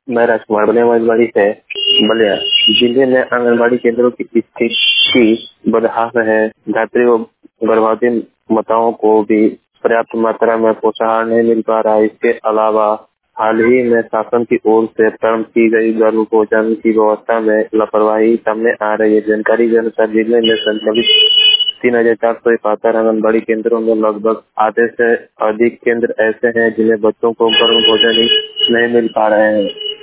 मैं राजकुमार बलिया से बलिया जिले में आंगनबाड़ी केंद्रों की स्थिति बदहाल है। धात्री व गर्भवती माताओं को भी पर्याप्त मात्रा में पोषाहार नहीं मिल पा रहा है। इसके अलावा हाल ही में शासन की ओर से प्रारंभ की गई गर्भ भोजन की व्यवस्था में लापरवाही सामने आ रही है। जानकारी के अनुसार जिले में संचालित 3,471 आंगनबाड़ी केंद्रों में लगभग आधे से अधिक केंद्र ऐसे हैं जिन्हें बच्चों को गर्भ भोजन ही नहीं मिल पा रहे हैं।